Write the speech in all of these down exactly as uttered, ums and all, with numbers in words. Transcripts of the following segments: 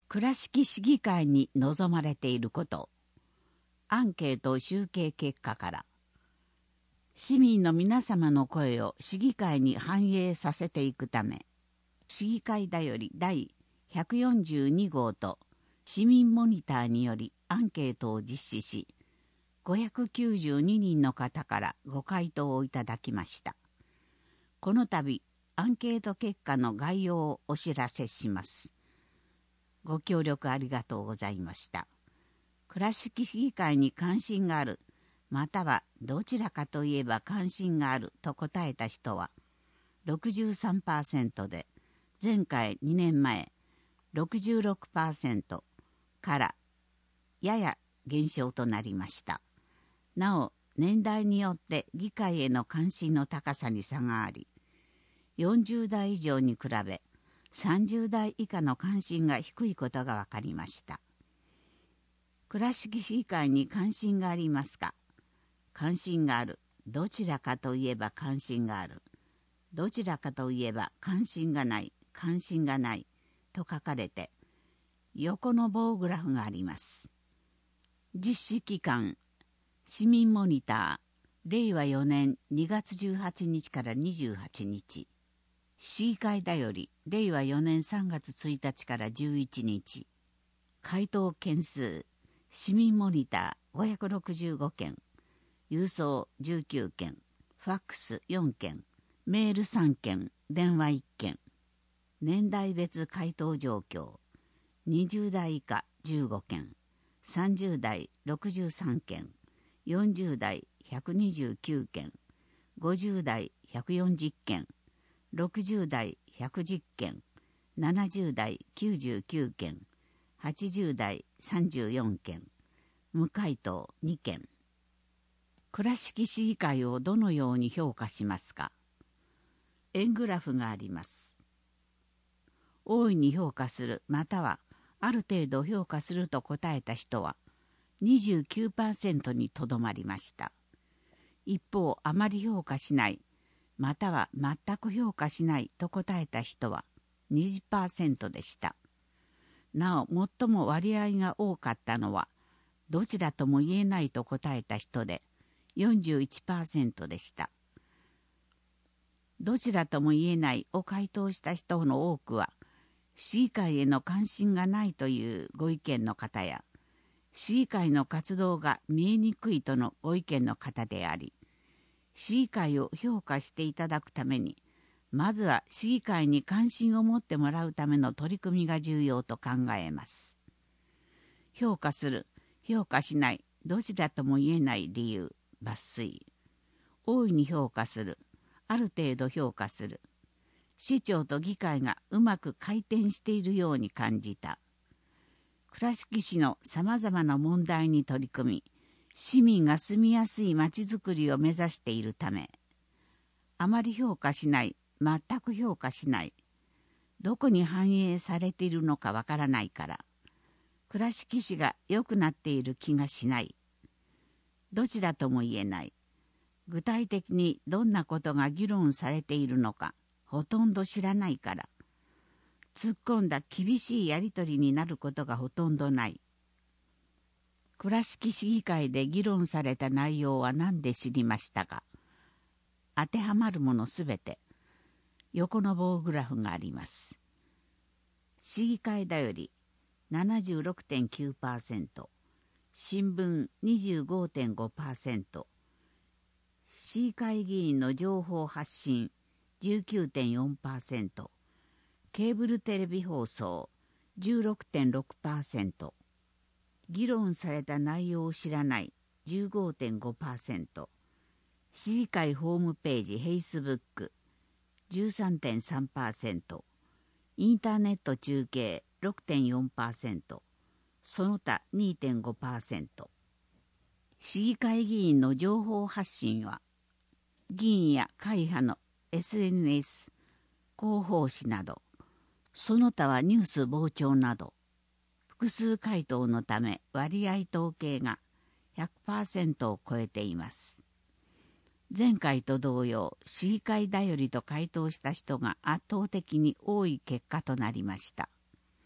倉敷市議会に望まれていること、アンケート集計結果から、市民の皆様の声を市議会に反映させていくため、市議会だより第ひゃくよんじゅうに号と市民モニターによりアンケートを実施し、ごひゃくきゅうじゅうににんの方からご回答をいただきました。この度、アンケート結果の概要をお知らせします。ご協力ありがとうございました。倉敷市議会に関心がある、またはどちらかといえば関心があると答えた人は ろくじゅうさんパーセント で、前回にねんまえ ろくじゅうろくパーセント からやや減少となりました。なお、年代によって議会への関心の高さに差があり、よんじゅう代以上に比べさんじゅう代以下の関心が低いことが分かりました。倉敷市議会に関心がありますか？関心がある。どちらかといえば関心がある。どちらかといえば関心がない。関心がない。と書かれて、横の棒グラフがあります。実施期間、市民モニター、れいわよねんにがつじゅうはちにちからにじゅうはちにち。市議会だより、れいわよねんさんがつついたちからじゅういちにち。回答件数、市民モニターごひゃくろくじゅうごけん、郵送じゅうきゅうけん、ファックスよんけん、メールさんけん、電話いっけん。年代別回答状況、にじゅう代以下じゅうごけん、さんじゅう代ろくじゅうさんけん、よんじゅう代ひゃくにじゅうきゅうけん、ごじゅう代ひゃくよんじゅっけん、ろくじゅう代ひゃくじゅっけん、ななじゅう代きゅうじゅうきゅうけん、はちじゅう代さんじゅうよんけん、無回答にけん。倉敷市議会をどのように評価しますか？円グラフがあります。大いに評価する、またはある程度評価すると答えた人は にじゅうきゅうパーセント にとどまりました。一方、あまり評価しない、または全く評価しないと答えた人は にじゅっパーセント でした。なお、最も割合が多かったのは、どちらとも言えないと答えた人で よんじゅういちパーセント でした。どちらとも言えないを回答した人の多くは、市議会への関心がないというご意見の方や、市議会の活動が見えにくいとのご意見の方であり、市議会を評価していただくために、まずは市議会に関心を持ってもらうための取り組みが重要と考えます。評価する、評価しない、どちらとも言えない理由、抜粋。大いに評価する、ある程度評価する。市長と議会がうまく回転しているように感じた。倉敷市のさまざまな問題に取り組み、市民が住みやすいまちづくりを目指しているため、あまり評価しない、全く評価しない、どこに反映されているのかわからないから、倉敷市が良くなっている気がしない。どちらとも言えない。具体的にどんなことが議論されているのか、ほとんど知らないから、突っ込んだ厳しいやり取りになることがほとんどない。倉敷市議会で議論された内容は何で知りましたか？当てはまるものすべて、横の棒グラフがあります。市議会だより ななじゅうろくてんきゅうパーセント、新聞 にじゅうごてんごパーセント、市議会議員の情報発信 じゅうきゅうてんよんパーセント、ケーブルテレビ放送 じゅうろくてんろくパーセント、議論された内容を知らない じゅうごてんごパーセント、市議会ホームページ、フェイスブック じゅうさんてんさんパーセント、インターネット中継 ろくてんよんパーセント、その他 にてんごパーセント。市議会議員の情報発信は、議員や会派の エスエヌエス、広報誌など、その他はニュース傍聴など、複数回答のため割合統計が ひゃくパーセント を超えています。前回と同様、市議会だよりと回答した人が圧倒的に多い結果となりました。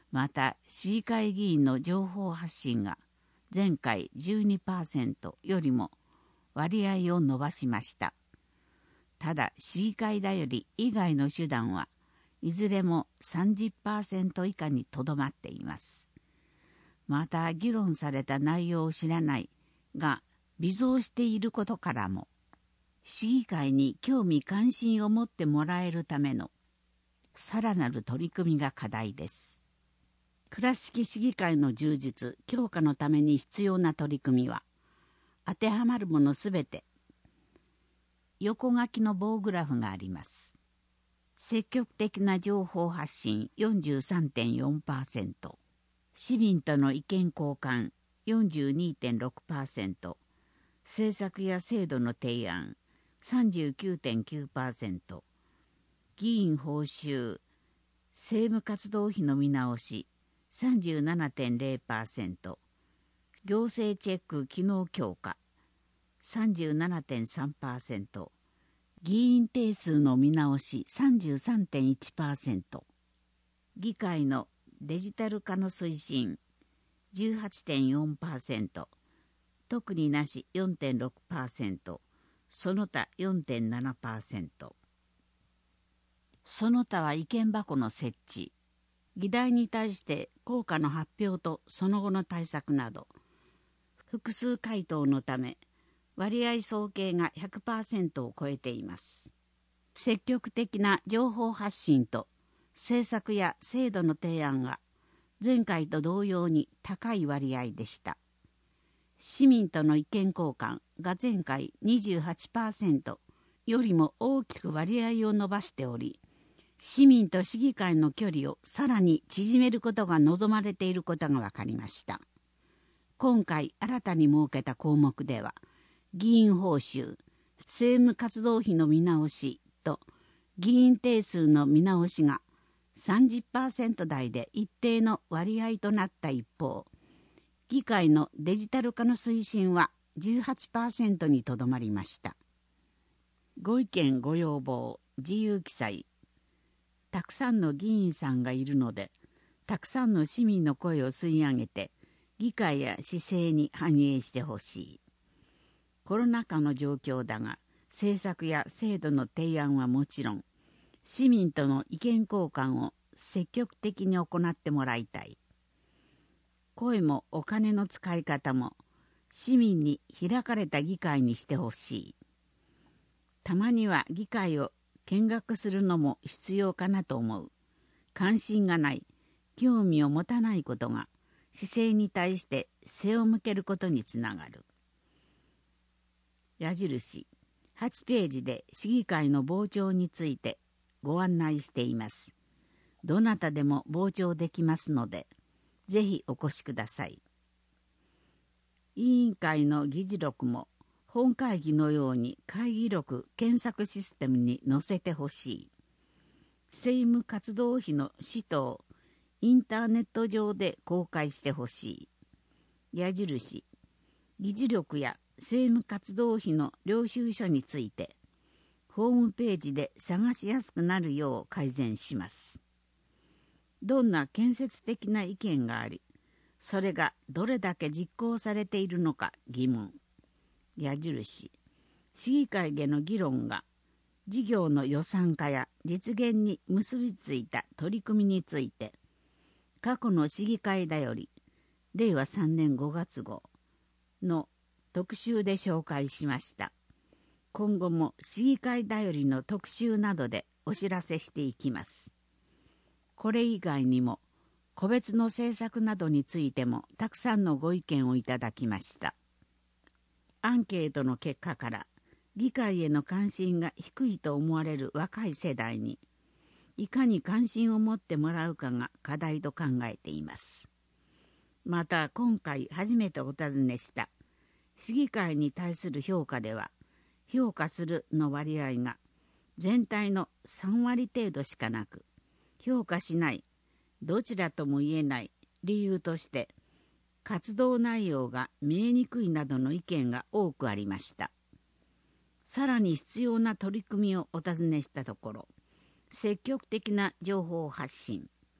また市議会議員の情報発信が前回 じゅうにパーセント よりも割合を伸ばしました。ただ市議会だより以外の手段はいずれも さんじゅっパーセント 以下にとどまっています。また議論された内容を知らないが微増していることからも、市議会に興味関心を持ってもらえるためのさらなる取り組みが課題です。倉敷市議会の充実・強化のために必要な取り組みは、当てはまるものすべて横書きの棒グラフがあります。積極的な情報発信 よんじゅうさんてんよんパーセント、市民との意見交換 よんじゅうにてんろくパーセント、政策や制度の提案 さんじゅうきゅうてんきゅうパーセント、議員報酬、政務活動費の見直し さんじゅうななてんれいパーセント、行政チェック機能強化 さんじゅうななてんさんパーセント、議員定数の見直し さんじゅうさんてんいちパーセント、議会のデジタル化の推進 じゅうはちてんよんパーセント、特になし よんてんろくパーセント、その他 よんてんななパーセント。その他は意見箱の設置、議題に対して効果の発表とその後の対策など、複数回答のため割合総計が ひゃくパーセント を超えています。積極的な情報発信と政策や制度の提案が前回と同様に高い割合でした。市民との意見交換が前回 にじゅうはちパーセント よりも大きく割合を伸ばしており、市民と市議会の距離をさらに縮めることが望まれていることが分かりました。今回新たに設けた項目では、議員報酬、政務活動費の見直しと議員定数の見直しが さんじゅっパーセント 台で一定の割合となった一方、議会のデジタル化の推進は じゅうはちパーセント にとどまりました。ご意見ご要望、自由記載。たくさんの議員さんがいるので、たくさんの市民の声を吸い上げて、議会や市政に反映してほしい。コロナ禍の状況だが、政策や制度の提案はもちろん、市民との意見交換を積極的に行ってもらいたい。声もお金の使い方も市民に開かれた議会にしてほしい。たまには議会を見学するのも必要かなと思う。関心がない、興味を持たないことが市政に対して背を向けることにつながる。矢印、はちページで市議会の傍聴についてご案内しています。どなたでも傍聴できますので、ぜひお越しください。委員会の議事録も本会議のように会議録検索システムに載せてほしい。政務活動費の使途をインターネット上で公開してほしい。矢印、議事録や政務活動費の領収書についてホームページで探しやすくなるよう改善します。どんな建設的な意見があり、それがどれだけ実行されているのか疑問。矢印、市議会での議論が事業の予算化や実現に結びついた取り組みについて、過去の市議会だよりれいわさんねんごがつ号の特集で紹介しました。今後も市議会だよりの特集などでお知らせしていきます。これ以外にも個別の政策などについてもたくさんのご意見をいただきました。アンケートの結果から議会への関心が低いと思われる若い世代にいかに関心を持ってもらうかが課題と考えています。また今回初めてお尋ねした市議会に対する評価では、評価するの割合が全体のさんわり程度しかなく、評価しない、どちらとも言えない理由として活動内容が見えにくいなどの意見が多くありました。さらに必要な取り組みをお尋ねしたところ、積極的な情報発信、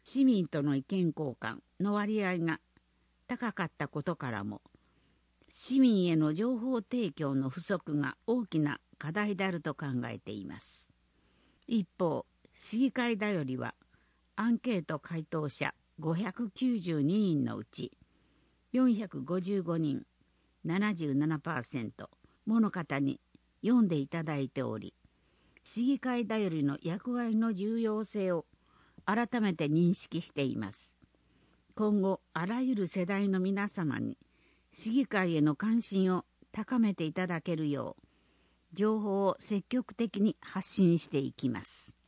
市民との意見交換の割合が高かったことからも、市民への情報提供の不足が大きな課題であると考えています。一方、市議会だよりはアンケート回答者ごひゃくきゅうじゅうににんのうちよんひゃくごじゅうごにん ななじゅうななパーセント もの方に読んでいただいており、市議会だよりの役割の重要性を改めて認識しています。今後あらゆる世代の皆様に市議会への関心を高めていただけるよう情報を積極的に発信していきます。